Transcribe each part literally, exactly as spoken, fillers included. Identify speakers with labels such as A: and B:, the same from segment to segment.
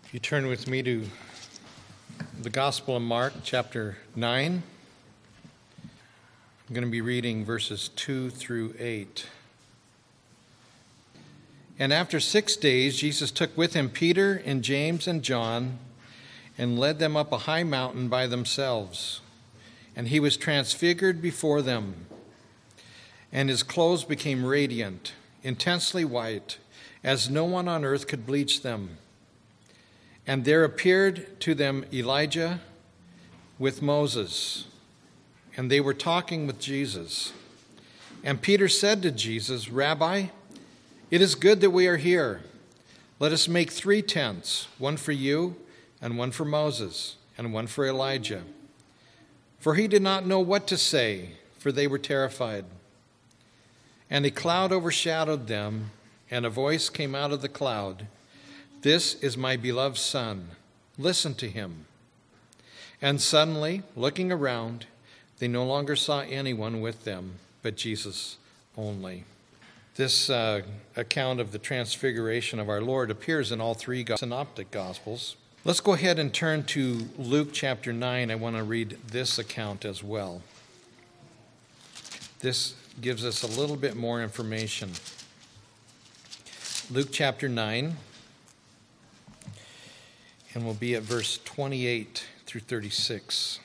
A: If you turn with me to the Gospel of Mark, chapter nine, I'm going to be reading verses two through eight. And after six days, Jesus took with him Peter and James and John and led them up a high mountain by themselves. And he was transfigured before them, and his clothes became radiant, intensely white, as no one on earth could bleach them. And there appeared to them Elijah with Moses, and they were talking with Jesus. And Peter said to Jesus, "Rabbi, it is good that we are here. Let us make three tents, one for you, and one for Moses, and one for Elijah." For he did not know what to say, for they were terrified. And a cloud overshadowed them, and a voice came out of the cloud, "This is my beloved Son. Listen to him." And suddenly, looking around, they no longer saw anyone with them, but Jesus only. This uh, account of the transfiguration of our Lord appears in all three synoptic Gospels. Let's go ahead and turn to Luke chapter nine. I want to read this account as well. This gives us a little bit more information. Luke chapter nine. And we'll be at verse twenty-eight through thirty-six.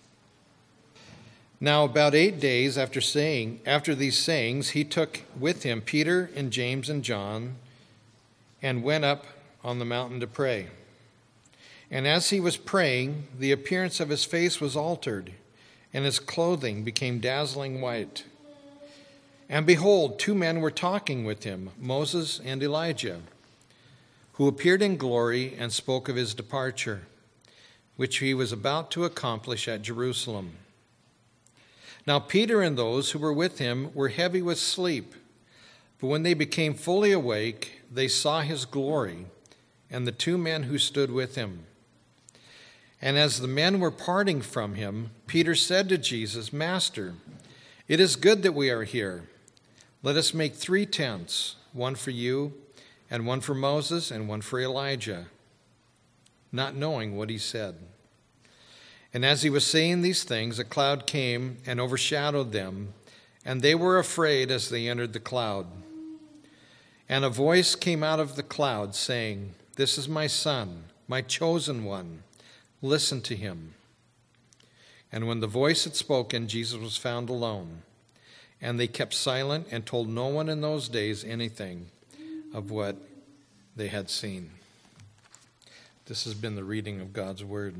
A: Now about eight days after saying, after these sayings, he took with him Peter and James and John and went up on the mountain to pray. And as he was praying, the appearance of his face was altered, and his clothing became dazzling white. And behold, two men were talking with him, Moses and Elijah, who appeared in glory and spoke of his departure, which he was about to accomplish at Jerusalem. Now Peter and those who were with him were heavy with sleep, but when they became fully awake, they saw his glory and the two men who stood with him. And as the men were parting from him, Peter said to Jesus, "Master, it is good that we are here. Let us make three tents, one for you, and one for Moses, and one for Elijah," not knowing what he said. And as he was saying these things, a cloud came and overshadowed them, and they were afraid as they entered the cloud. And a voice came out of the cloud, saying, "This is my Son, my chosen one. Listen to him." And when the voice had spoken, Jesus was found alone. And they kept silent and told no one in those days anything of what they had seen. This has been the reading of God's word.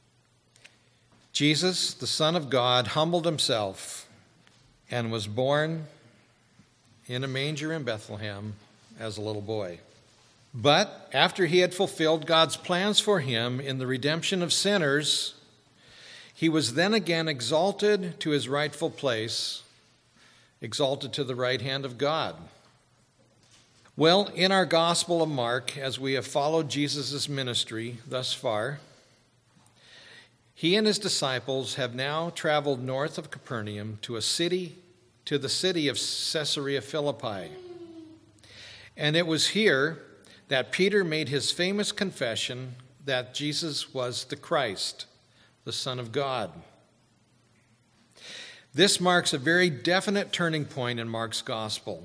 A: Jesus, the Son of God, humbled himself and was born in a manger in Bethlehem as a little boy. But after he had fulfilled God's plans for him in the redemption of sinners, he was then again exalted to his rightful place, exalted to the right hand of God. Well, in our Gospel of Mark, as we have followed Jesus' ministry thus far, he and his disciples have now traveled north of Capernaum to a city, to the city of Caesarea Philippi. And it was here that Peter made his famous confession that Jesus was the Christ, the Son of God. This marks a very definite turning point in Mark's Gospel.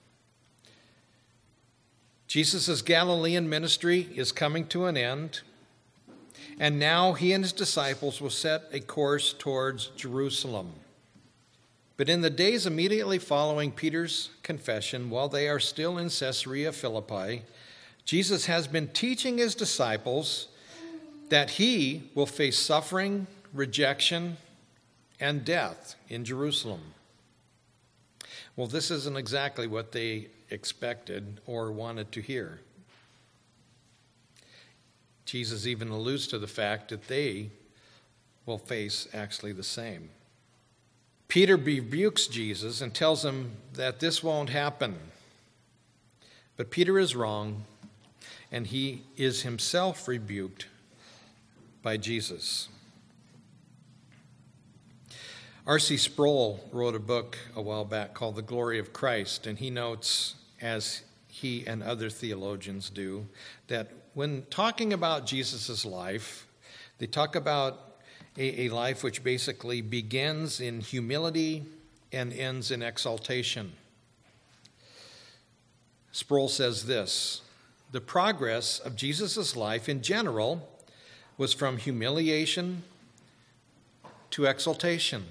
A: Jesus' Galilean ministry is coming to an end, and now he and his disciples will set a course towards Jerusalem. But in the days immediately following Peter's confession, while they are still in Caesarea Philippi, Jesus has been teaching his disciples that he will face suffering, rejection, and death in Jerusalem. Well, this isn't exactly what they expected or wanted to hear. Jesus even alludes to the fact that they will face actually the same. Peter rebukes Jesus and tells him that this won't happen. But Peter is wrong, and he is himself rebuked by Jesus. R C Sproul wrote a book a while back called The Glory of Christ, and he notes, as he and other theologians do, that when talking about Jesus' life, they talk about a, a life which basically begins in humility and ends in exaltation. Sproul says this: the progress of Jesus' life in general was from humiliation to exaltation.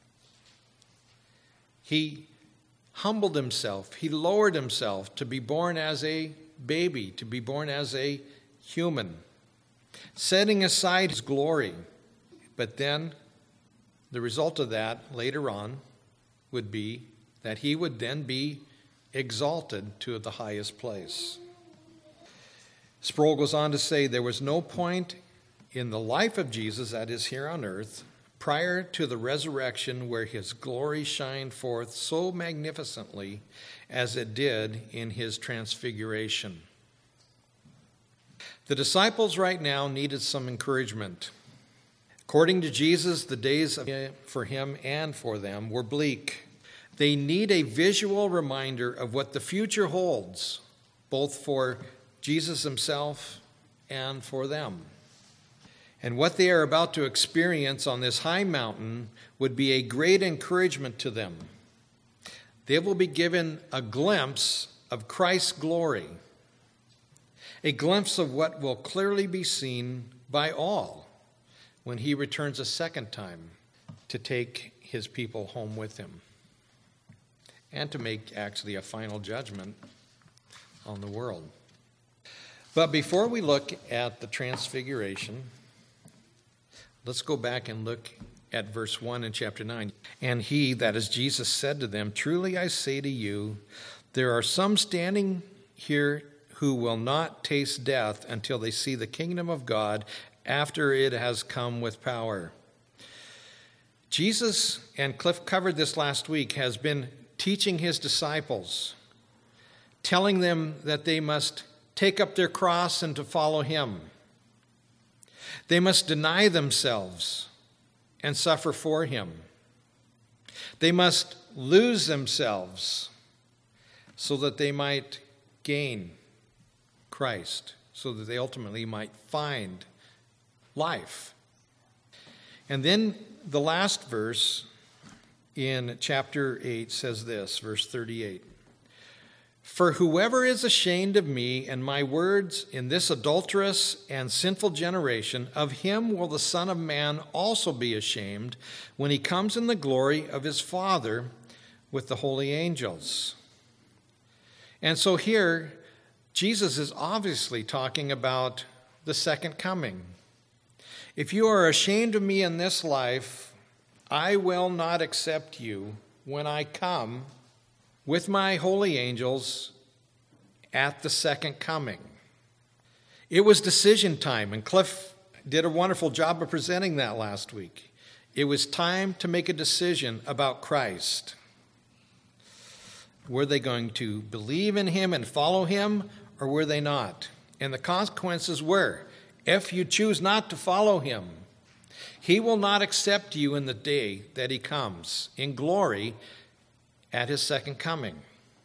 A: He humbled himself. He lowered himself to be born as a baby, to be born as a human, setting aside his glory. But then the result of that later on would be that he would then be exalted to the highest place. Sproul goes on to say there was no point in the life of Jesus, that is here on earth, prior to the resurrection where his glory shined forth so magnificently as it did in his transfiguration. The disciples right now needed some encouragement. According to Jesus, the days for him and for them were bleak. They need a visual reminder of what the future holds, both for Jesus himself and for them. And what they are about to experience on this high mountain would be a great encouragement to them. They will be given a glimpse of Christ's glory, a glimpse of what will clearly be seen by all when he returns a second time to take his people home with him and to make actually a final judgment on the world. But before we look at the transfiguration, let's go back and look at verse one in chapter nine. And he, that is Jesus, said to them, truly I say to you, there are some standing here who will not taste death until they see the kingdom of God after it has come with power. Jesus, and Cliff covered this last week, has been teaching his disciples, telling them that they must take up their cross and to follow him. They must deny themselves and suffer for him. They must lose themselves so that they might gain Christ, so that they ultimately might find life. And then the last verse in chapter eight says this, verse thirty-eight. For whoever is ashamed of me and my words in this adulterous and sinful generation, of him will the Son of Man also be ashamed when he comes in the glory of his Father with the holy angels. And so here, Jesus is obviously talking about the second coming. If you are ashamed of me in this life, I will not accept you when I come with my holy angels at the second coming. It was decision time, and Cliff did a wonderful job of presenting that last week. It was time to make a decision about Christ. Were they going to believe in him and follow him, or were they not? And the consequences were, if you choose not to follow him, he will not accept you in the day that he comes in glory at his second coming.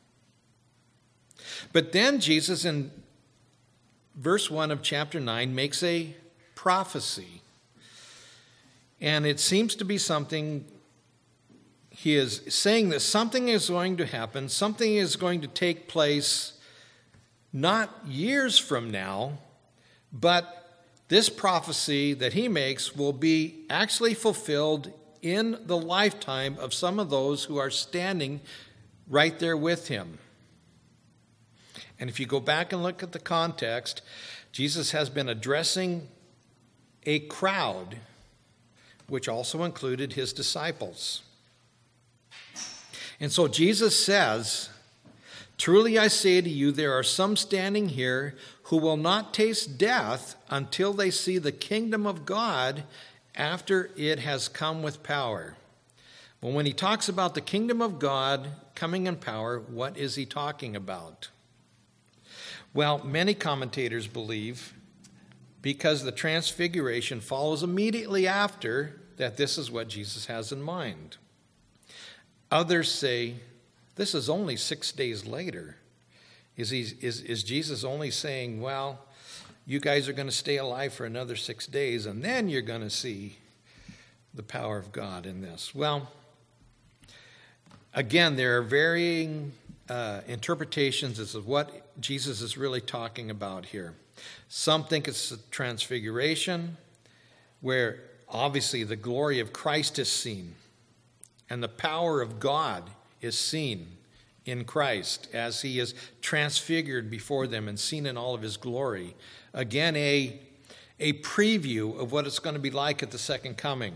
A: But then Jesus in verse one of chapter nine makes a prophecy. And it seems to be something, he is saying that something is going to happen, something is going to take place not years from now, but this prophecy that he makes will be actually fulfilled in the lifetime of some of those who are standing right there with him. And if you go back and look at the context, Jesus has been addressing a crowd, which also included his disciples. And so Jesus says, truly I say to you, there are some standing here who will not taste death until they see the kingdom of God after it has come with power. Well, when he talks about the kingdom of God coming in power, what is he talking about? Well, many commentators believe because the transfiguration follows immediately after that this is what Jesus has in mind. Others say this is only six days later. Is, he, is, is Jesus only saying, well, you guys are going to stay alive for another six days, and then you're going to see the power of God in this. Well, again, there are varying uh, interpretations as to what Jesus is really talking about here. Some think it's a transfiguration, where obviously the glory of Christ is seen, and the power of God is seen in Christ as he is transfigured before them and seen in all of his glory. Again, a, a preview of what it's going to be like at the second coming.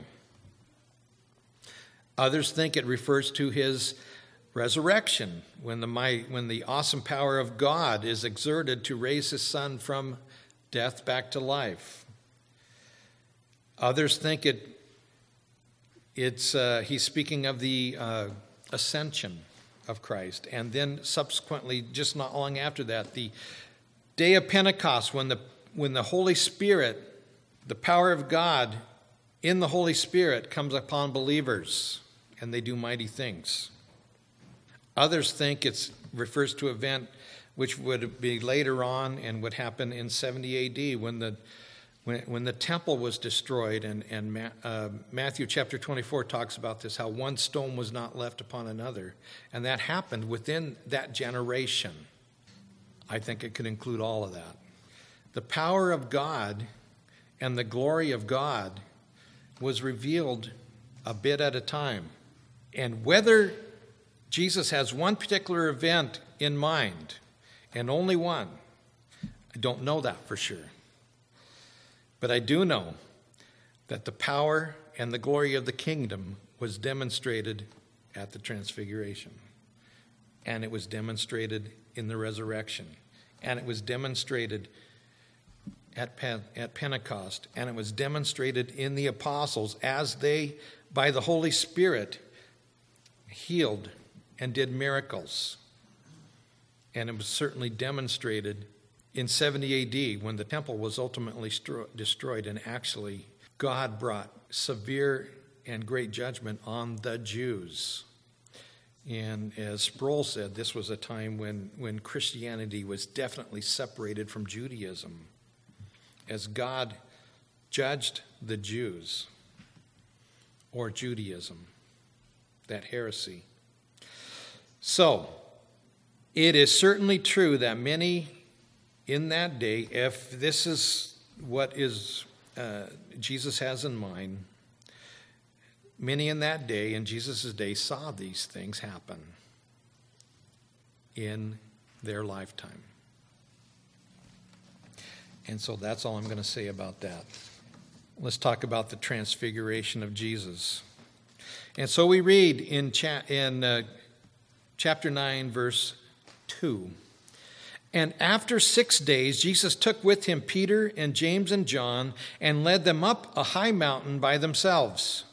A: Others think it refers to his resurrection, when the, might, when the awesome power of God is exerted to raise his Son from death back to life. Others think it it's uh, he's speaking of the uh, ascension of Christ, and then subsequently, just not long after that, the day of Pentecost, when the when the Holy Spirit, the power of God in the Holy Spirit comes upon believers, and they do mighty things. Others think it refers to an event which would be later on and would happen in seventy A D when the when, when the temple was destroyed. And, and Ma, uh, Matthew chapter twenty-four talks about this, how one stone was not left upon another. And that happened within that generation. I think it could include all of that. The power of God and the glory of God was revealed a bit at a time. And whether Jesus has one particular event in mind, and only one, I don't know that for sure. But I do know that the power and the glory of the kingdom was demonstrated at the transfiguration. And it was demonstrated in the resurrection. And it was demonstrated at, Pen- at Pentecost. And it was demonstrated in the apostles as they, by the Holy Spirit, healed and did miracles. And it was certainly demonstrated in seventy A D when the temple was ultimately stro- destroyed, and actually God brought severe and great judgment on the Jews. And as Sproul said, this was a time when, when Christianity was definitely separated from Judaism, as God judged the Jews, or Judaism, that heresy. So, it is certainly true that many in that day, if this is what is uh, Jesus has in mind, many in that day, in Jesus' day, saw these things happen in their lifetime. And so that's all I'm going to say about that. Let's talk about the transfiguration of Jesus. And so we read in, cha- in uh, chapter nine, verse two. And after six days, Jesus took with him Peter and James and John and led them up a high mountain by themselves.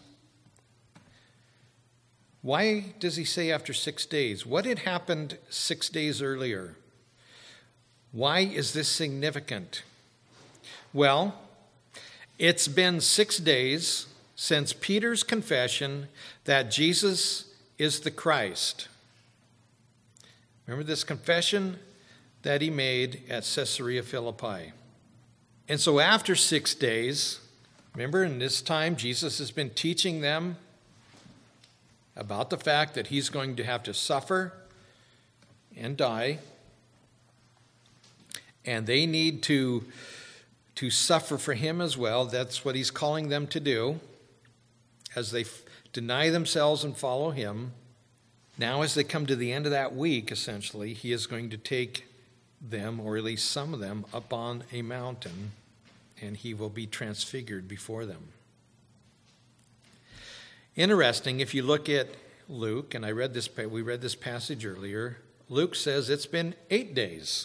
A: Why does he say after six days? What had happened six days earlier? Why is this significant? Well, it's been six days since Peter's confession that Jesus is the Christ. Remember this confession that he made at Caesarea Philippi. And so after six days, remember in this time Jesus has been teaching them about the fact that he's going to have to suffer and die. And they need to, to suffer for him as well. That's what he's calling them to do as they f- deny themselves and follow him. Now as they come to the end of that week, essentially, he is going to take them, or at least some of them, up on a mountain, and he will be transfigured before them. Interesting, if you look at Luke, and I read this, we read this passage earlier, Luke says it's been eight days.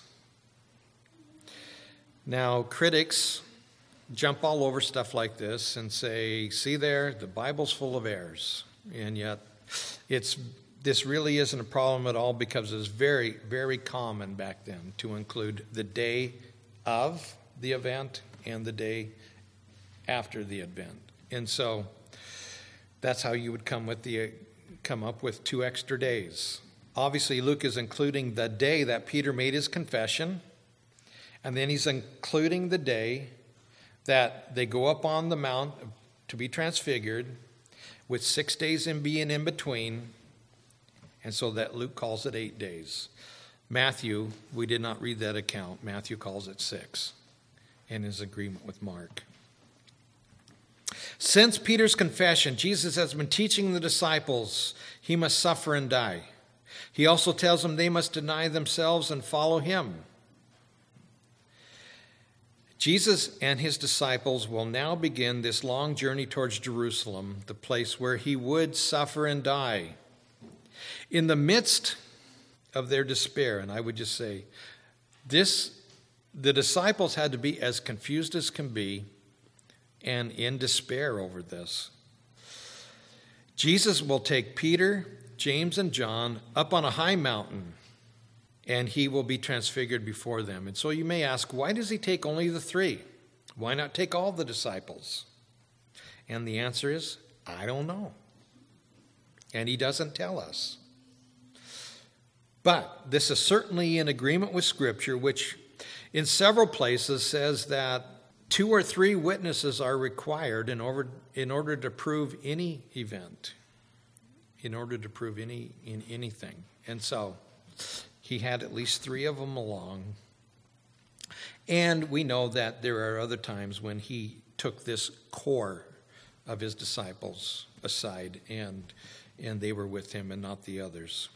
A: Now, critics jump all over stuff like this and say, see there, the Bible's full of errors. And yet, it's this really isn't a problem at all, because it was very, very common back then to include the day of the event and the day after the event. And so that's how you would come with the come up with two extra days. Obviously, Luke is including the day that Peter made his confession, And then he's including the day that they go up on the mount to be transfigured, with six days in being in between, and so that Luke calls it eight days. Matthew, we did not read that account. Matthew calls it six, and is in agreement with Mark. Since Peter's confession, Jesus has been teaching the disciples he must suffer and die. He also tells them they must deny themselves and follow him. Jesus and his disciples will now begin this long journey towards Jerusalem, the place where he would suffer and die. In the midst of their despair, and I would just say, this, the disciples had to be as confused as can be and in despair over this. Jesus will take Peter, James, and John up on a high mountain, and he will be transfigured before them. And so you may ask, why does he take only the three? Why not take all the disciples? And the answer is, I don't know. And he doesn't tell us. But this is certainly in agreement with Scripture, which in several places says that two or three witnesses are required in order, in order to prove any event, in order to prove any in anything. And so he had at least three of them along. And we know that there are other times when he took this core of his disciples aside, and, and they were with him and not the others.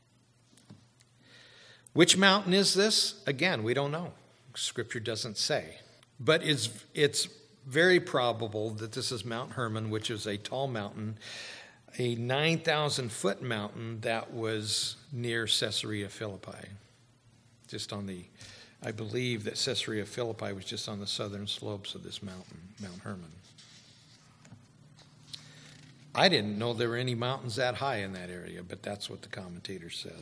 A: Which mountain is this? Again, we don't know. Scripture doesn't say. But it's, it's very probable that this is Mount Hermon, which is a tall mountain, a nine thousand foot mountain that was near Caesarea Philippi. Just on the, I believe that Caesarea Philippi was just on the southern slopes of this mountain, Mount Hermon. I didn't know there were any mountains that high in that area, but that's what the commentators said.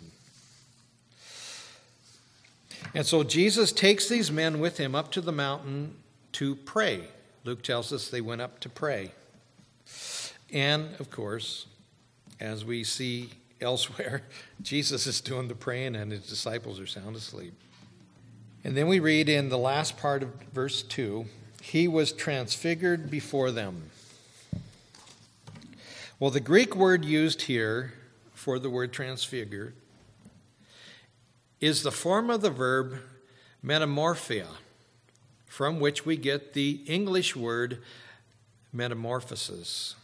A: And so Jesus takes these men with him up to the mountain to pray. Luke tells us they went up to pray. And, of course, as we see elsewhere, Jesus is doing the praying and his disciples are sound asleep. And then we read in the last part of verse two, he was transfigured before them. Well, the Greek word used here for the word transfigured is the form of the verb metamorphia, from which we get the English word metamorphosis.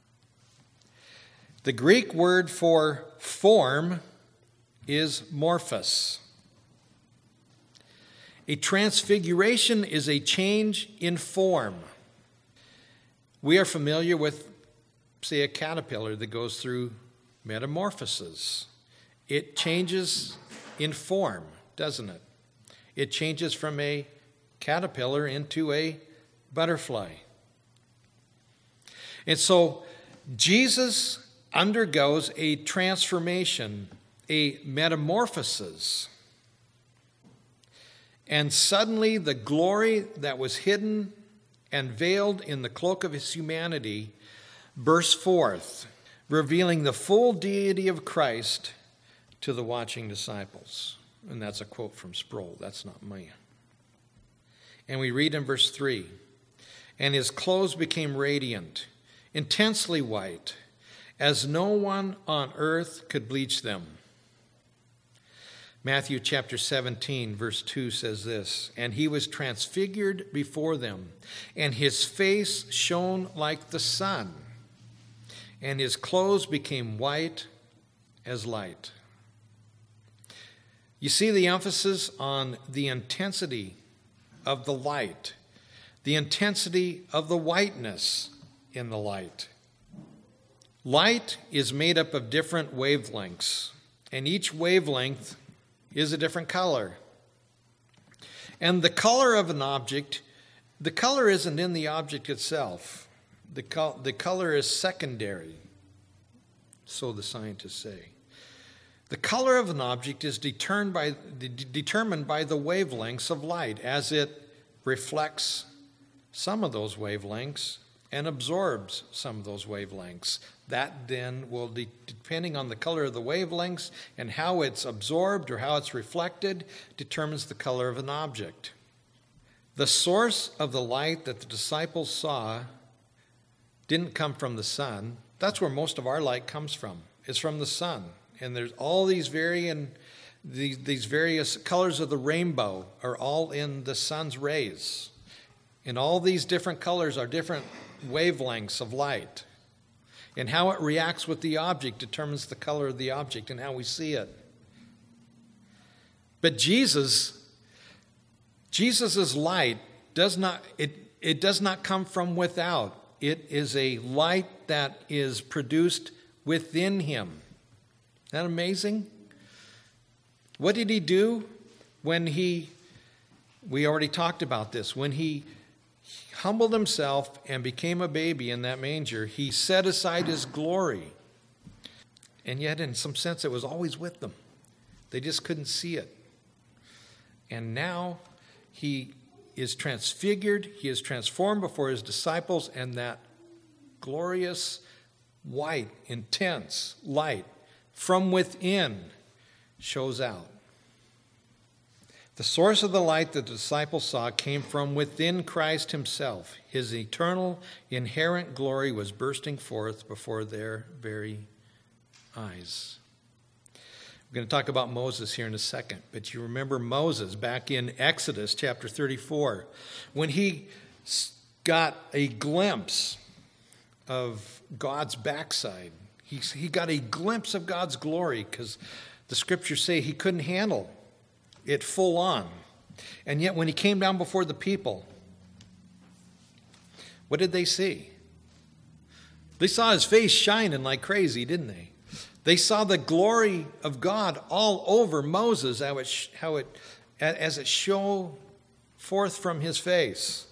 A: The Greek word for form is morphos. A transfiguration is a change in form. We are familiar with, say, a caterpillar that goes through metamorphosis. It changes in form, doesn't it? It changes from a caterpillar into a butterfly. And so Jesus undergoes a transformation, a metamorphosis. And suddenly the glory that was hidden and veiled in the cloak of his humanity bursts forth, revealing the full deity of Christ to the watching disciples. And that's a quote from Sproul. That's not me. And we read in verse three, and his clothes became radiant, intensely white, as no one on earth could bleach them. Matthew chapter seventeen, verse two says this, and he was transfigured before them, and his face shone like the sun, and his clothes became white as light. You see the emphasis on the intensity of the light, the intensity of the whiteness in the light. Light is made up of different wavelengths, and each wavelength is a different color. And the color of an object, the color isn't in the object itself. The, col- the color is secondary, so the scientists say. The color of an object is determined by, de- determined by the wavelengths of light as it reflects some of those wavelengths and absorbs some of those wavelengths. That then will, de- depending on the color of the wavelengths and how it's absorbed or how it's reflected, determines the color of an object. The source of the light that the disciples saw didn't come from the sun. That's where most of our light comes from. It's from the sun. And there's all these varying, these, these various colors of the rainbow are all in the sun's rays. And all these different colors are different wavelengths of light. And how it reacts with the object determines the color of the object and how we see it. But Jesus, Jesus' light does not, it, it does not come from without. It is a light that is produced within him. Isn't that amazing? What did he do when he, we already talked about this, when he humbled himself and became a baby in that manger, he set aside his glory. And yet, in some sense, it was always with them. They just couldn't see it. And now he is transfigured, he is transformed before his disciples, and that glorious, white, intense light from within shows out. The source of the light that the disciples saw came from within Christ himself. His eternal, inherent glory was bursting forth before their very eyes. We're going to talk about Moses here in a second, but you remember Moses back in Exodus chapter thirty-four, when he got a glimpse of God's backside. He, he got a glimpse of God's glory because the scriptures say he couldn't handle it full on. And yet when he came down before the people, what did they see? They saw his face shining like crazy, didn't they? They saw the glory of God all over Moses, how it, how it, as it shone forth from his face.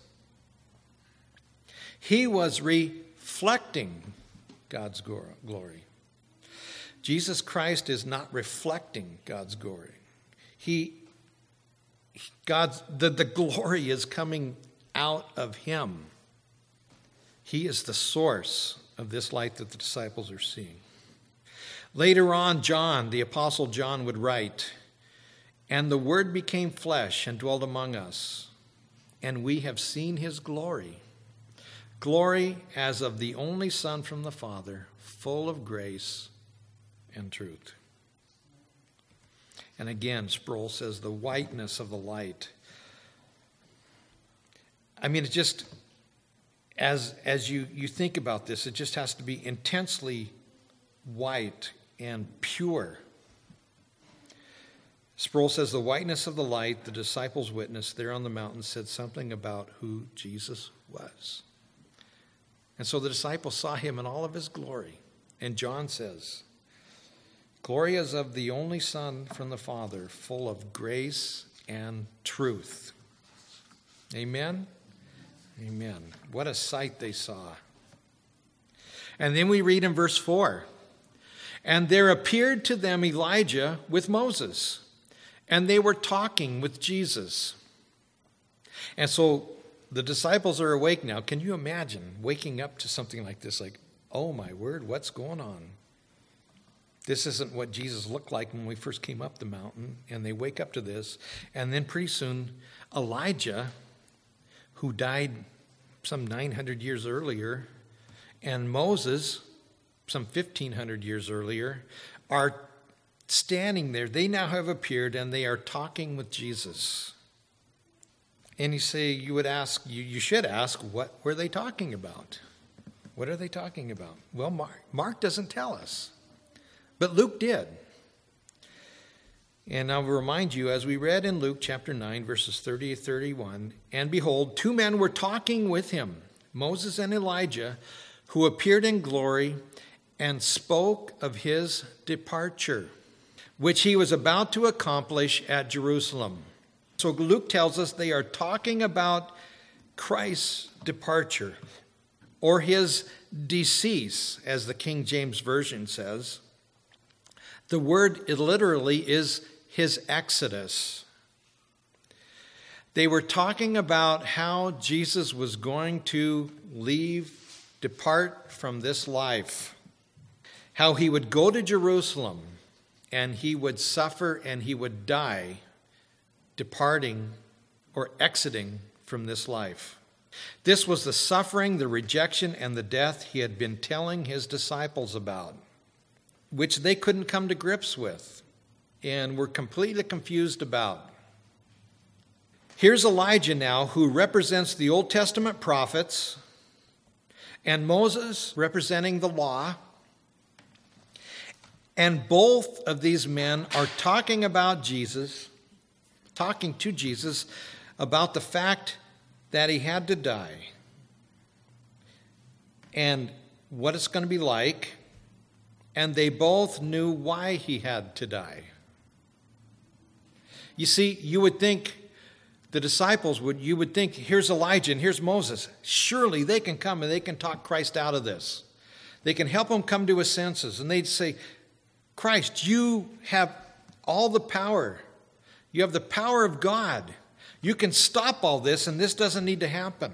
A: He was reflecting God's glory. Jesus Christ is not reflecting God's glory. He, God's, the, the glory is coming out of him. He is the source of this light that the disciples are seeing. Later on, John, the Apostle John, would write, "And the Word became flesh and dwelt among us, and we have seen his glory, glory as of the only Son from the Father, full of grace and truth." And again, Sproul says the whiteness of the light. I mean, it just, as, as you, you think about this, it just has to be intensely white and pure. Sproul says the whiteness of the light the disciples witnessed there on the mountain said something about who Jesus was. And so the disciples saw him in all of his glory. And John says, "Glory as of the only Son from the Father, full of grace and truth." Amen? Amen. What a sight they saw. And then we read in verse four, "And there appeared to them Elijah with Moses, and they were talking with Jesus." And so the disciples are awake now. Can you imagine waking up to something like this? Like, oh my word, what's going on? This isn't what Jesus looked like when we first came up the mountain. And they wake up to this. And then pretty soon, Elijah, who died some nine hundred years earlier, and Moses, some fifteen hundred years earlier, are standing there. They now have appeared, and they are talking with Jesus. And you say, you would ask, you, you should ask, what were they talking about? What are they talking about? Well, Mark, Mark doesn't tell us, but Luke did. And I'll remind you, as we read in Luke chapter nine, verses thirty to thirty-one, "And behold, two men were talking with him, Moses and Elijah, who appeared in glory and spoke of his departure, which he was about to accomplish at Jerusalem." So Luke tells us they are talking about Christ's departure, or his decease, as the King James Version says. The word it literally is his exodus. They were talking about how Jesus was going to leave, depart from this life, how he would go to Jerusalem and he would suffer and he would die, departing or exiting from this life. This was the suffering, the rejection, and the death he had been telling his disciples about, which they couldn't come to grips with and were completely confused about. Here's Elijah now, who represents the Old Testament prophets, and Moses representing the law. And both of these men are talking about Jesus, talking to Jesus about the fact that he had to die and what it's going to be like. And they both knew why he had to die. You see, you would think the disciples would, you would think, here's Elijah and here's Moses. Surely they can come and they can talk Christ out of this. They can help him come to his senses. And they'd say, Christ, you have all the power. You have the power of God. You can stop all this and this doesn't need to happen.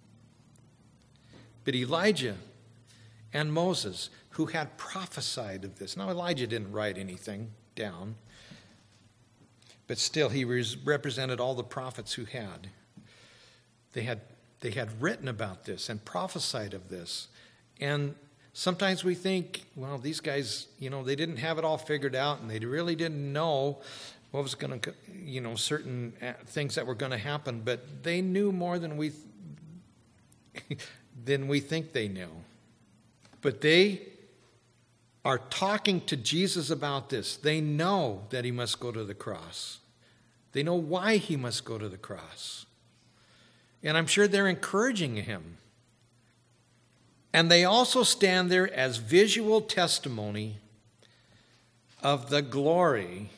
A: But Elijah and Moses, who had prophesied of this. Now, Elijah didn't write anything down, but still he represented all the prophets who had. They had, they had written about this and prophesied of this. And sometimes we think, well, these guys, you know, they didn't have it all figured out and they really didn't know what was going to, you know, certain things that were going to happen, but they knew more than we than we think they knew. But they are talking to Jesus about this. They know that he must go to the cross. They know why he must go to the cross. And I'm sure they're encouraging him. And they also stand there as visual testimony of the glory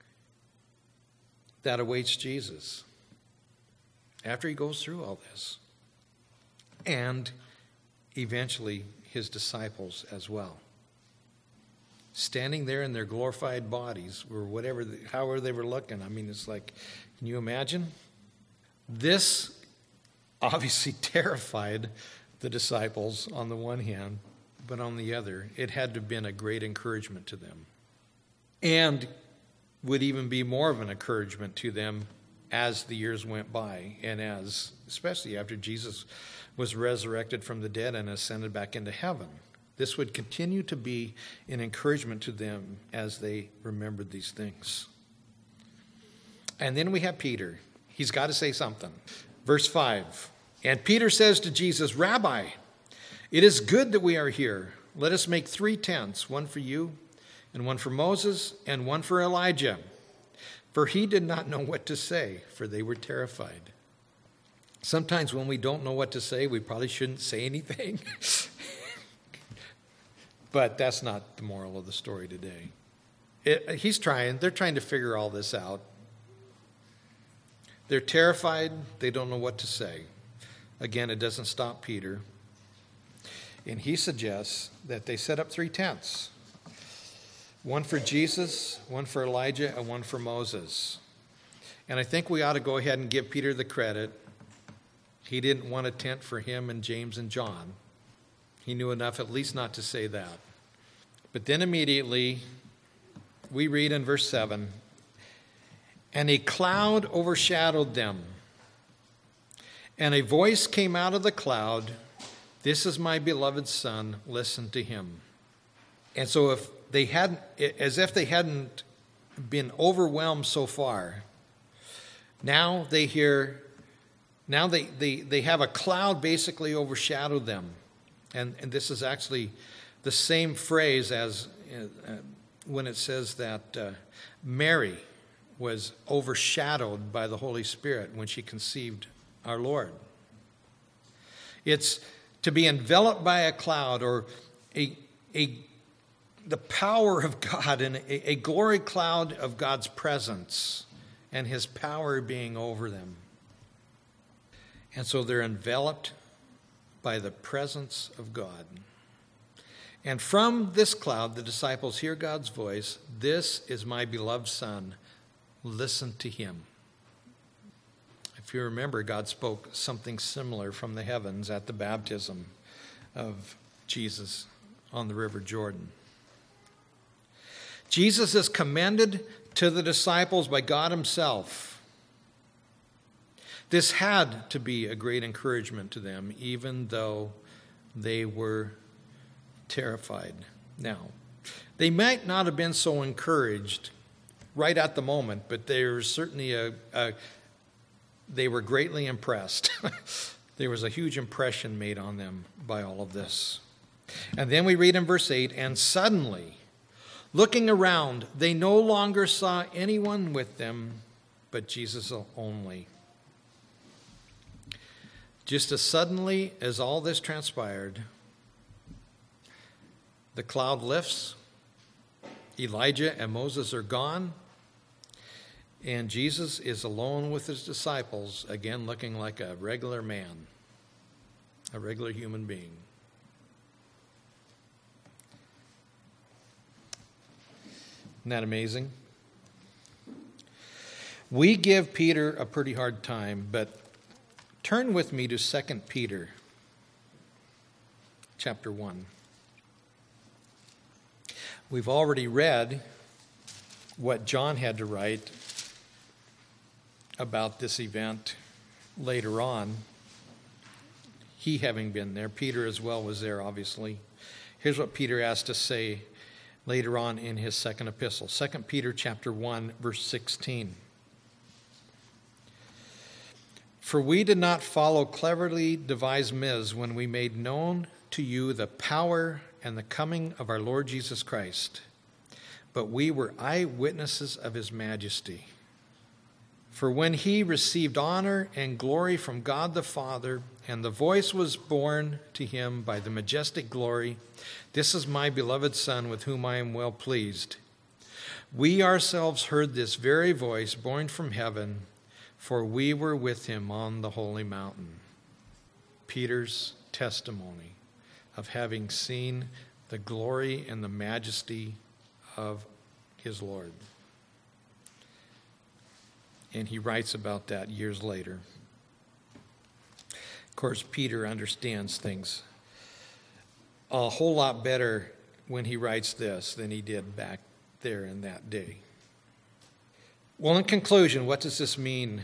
A: that awaits Jesus after he goes through all this. And eventually his disciples as well. Standing there in their glorified bodies, or whatever, however they were looking. I mean, it's like, can you imagine? This obviously terrified the disciples on the one hand, but on the other, it had to have been a great encouragement to them. And would even be more of an encouragement to them as the years went by, and as, especially after Jesus was resurrected from the dead and ascended back into heaven. This would continue to be an encouragement to them as they remembered these things. And then we have Peter. He's got to say something. Verse five. And Peter says to Jesus, Rabbi, it is good that we are here. Let us make three tents, one for you, and one for Moses, and one for Elijah. For he did not know what to say, for they were terrified. Sometimes when we don't know what to say, we probably shouldn't say anything. But that's not the moral of the story today. It, he's trying, they're trying to figure all this out. They're terrified, they don't know what to say. Again, it doesn't stop Peter. And he suggests that they set up three tents. One for Jesus, one for Elijah, and one for Moses. And I think we ought to go ahead and give Peter the credit. He didn't want a tent for him and James and John. He knew enough at least not to say that. But then immediately, we read in verse seven, and a cloud overshadowed them. And a voice came out of the cloud, this is my beloved son, listen to him. And so if they hadn't, as if they hadn't been overwhelmed so far, now they hear, now they, they, they have a cloud basically overshadow them. And, and this is actually the same phrase as uh, when it says that uh, Mary was overshadowed by the Holy Spirit when she conceived our Lord. It's to be enveloped by a cloud, or a, a the power of God, and a, a glory cloud of God's presence and his power being over them. And so they're enveloped by the presence of God. And from this cloud, the disciples hear God's voice, this is my beloved son, listen to him. If you remember, God spoke something similar from the heavens at the baptism of Jesus on the River Jordan. Jesus is commended to the disciples by God himself. This had to be a great encouragement to them, even though they were terrified. Now, they might not have been so encouraged right at the moment, but there's certainly a, a they were greatly impressed. There was a huge impression made on them by all of this. And then we read in verse eight, and suddenly, looking around, they no longer saw anyone with them but Jesus only. Just as suddenly as all this transpired, the cloud lifts, Elijah and Moses are gone, and Jesus is alone with his disciples, again looking like a regular man, a regular human being. Isn't that amazing? We give Peter a pretty hard time, but turn with me to Second Peter chapter one. We've already read what John had to write about this event later on. He having been there. Peter as well was there, obviously. Here's what Peter has to say later on in his second epistle. Second Peter chapter one, verse sixteen. For we did not follow cleverly devised myths when we made known to you the power and the coming of our Lord Jesus Christ, but we were eyewitnesses of his majesty. For when he received honor and glory from God the Father, and the voice was borne to him by the majestic glory, "This is my beloved Son, with whom I am well pleased," we ourselves heard this very voice borne from heaven, for we were with him on the holy mountain. Peter's testimony of having seen the glory and the majesty of his Lord. And he writes about that years later. Of course, Peter understands things a whole lot better when he writes this than he did back there in that day. Well, in conclusion, what does this mean?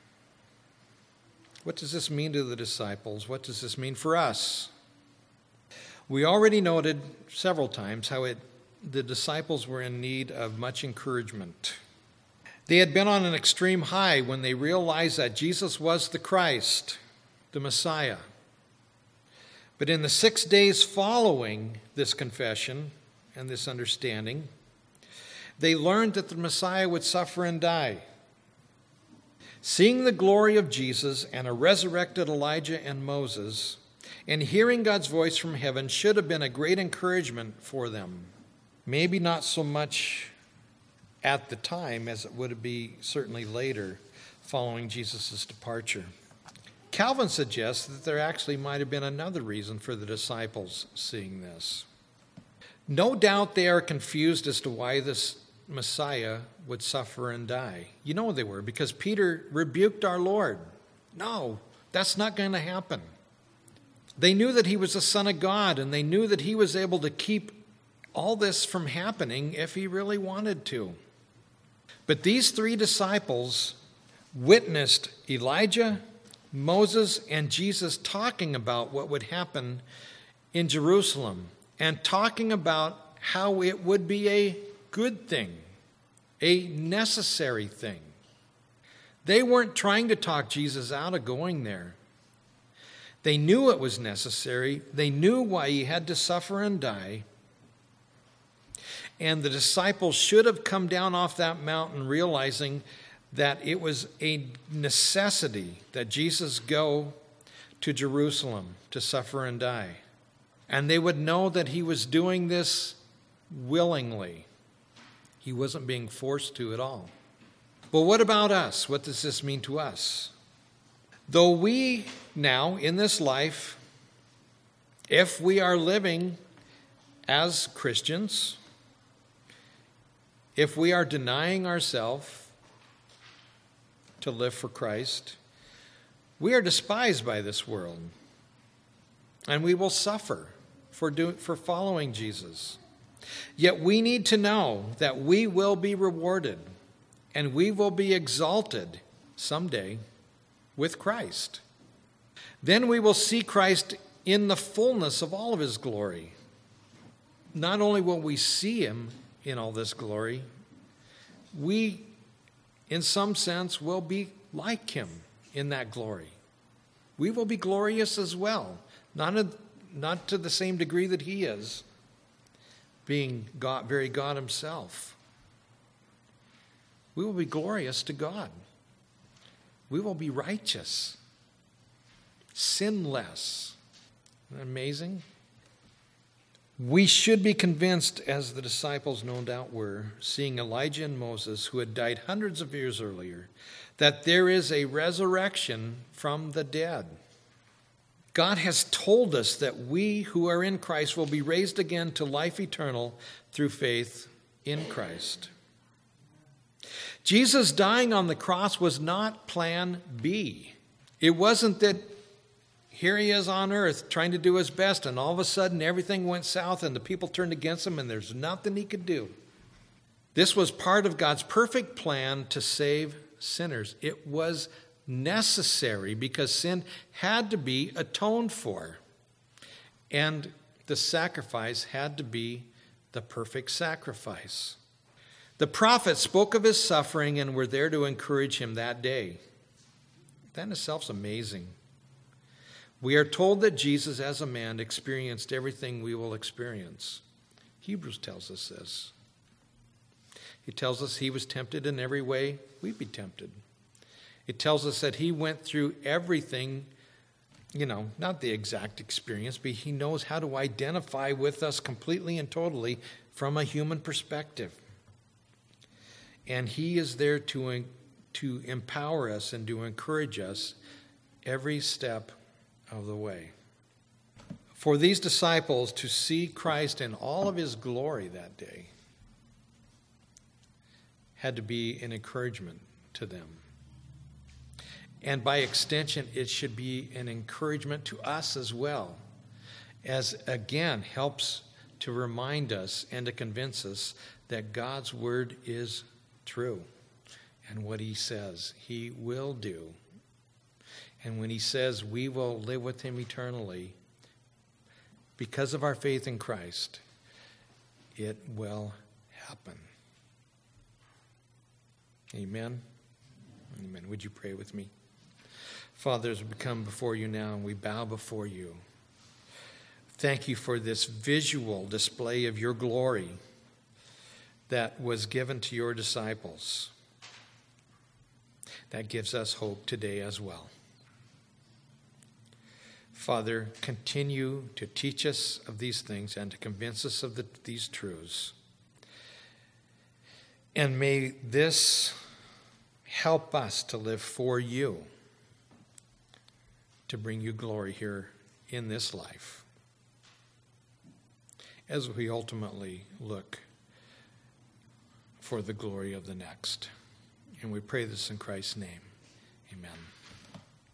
A: What does this mean to the disciples? What does this mean for us? We already noted several times how it, the disciples were in need of much encouragement. They had been on an extreme high when they realized that Jesus was the Christ, the Messiah. But in the six days following this confession and this understanding, they learned that the Messiah would suffer and die. Seeing the glory of Jesus and a resurrected Elijah and Moses, and hearing God's voice from heaven should have been a great encouragement for them. Maybe not so much at the time as it would be certainly later following Jesus' departure. Calvin suggests that there actually might have been another reason for the disciples seeing this. No doubt they are confused as to why this Messiah would suffer and die. You know they were, because Peter rebuked our Lord. No, that's not going to happen. They knew that he was the Son of God, and they knew that he was able to keep all this from happening if he really wanted to. But these three disciples witnessed Elijah, Moses, and Jesus talking about what would happen in Jerusalem and talking about how it would be a good thing, a necessary thing. They weren't trying to talk Jesus out of going there. They knew it was necessary. They knew why he had to suffer and die. And the disciples should have come down off that mountain realizing that it was a necessity that Jesus go to Jerusalem to suffer and die. And they would know that he was doing this willingly. He wasn't being forced to at all. But what about us? What does this mean to us? Though we now, in this life, if we are living as Christians, if we are denying ourselves to live for Christ, we are despised by this world. And we will suffer for doing, for following Jesus. Yet we need to know that we will be rewarded and we will be exalted someday with Christ. Then we will see Christ in the fullness of all of his glory. Not only will we see him in all this glory, we, in some sense, will be like him in that glory. We will be glorious as well, not, a, not to the same degree that he is, being God, very God himself. We will be glorious to God. We will be righteous, sinless. Isn't that amazing? We should be convinced, as the disciples no doubt were, seeing Elijah and Moses, who had died hundreds of years earlier, that there is a resurrection from the dead. God has told us that we who are in Christ will be raised again to life eternal through faith in Christ. Jesus dying on the cross was not plan B. It wasn't that here he is on earth trying to do his best, and all of a sudden everything went south and the people turned against him and there's nothing he could do. This was part of God's perfect plan to save sinners. It was necessary because sin had to be atoned for. And the sacrifice had to be the perfect sacrifice. The prophets spoke of his suffering and were there to encourage him that day. That in itself is amazing. We are told that Jesus, as a man, experienced everything we will experience. Hebrews tells us this. He tells us he was tempted in every way we'd be tempted. It tells us that he went through everything, you know, not the exact experience, but he knows how to identify with us completely and totally from a human perspective. And he is there to, to empower us and to encourage us every step of the way. For these disciples to see Christ in all of his glory that day had to be an encouragement to them. And by extension, it should be an encouragement to us as well, as again helps to remind us and to convince us that God's word is true. And what he says, he will do. And when he says we will live with him eternally, because of our faith in Christ, it will happen. Amen? Amen. Would you pray with me? Father, as we come before you now and we bow before you, thank you for this visual display of your glory that was given to your disciples. That gives us hope today as well. Father, continue to teach us of these things and to convince us of the, these truths. And may this help us to live for you, to bring you glory here in this life, as we ultimately look for the glory of the next. And we pray this in Christ's name. Amen.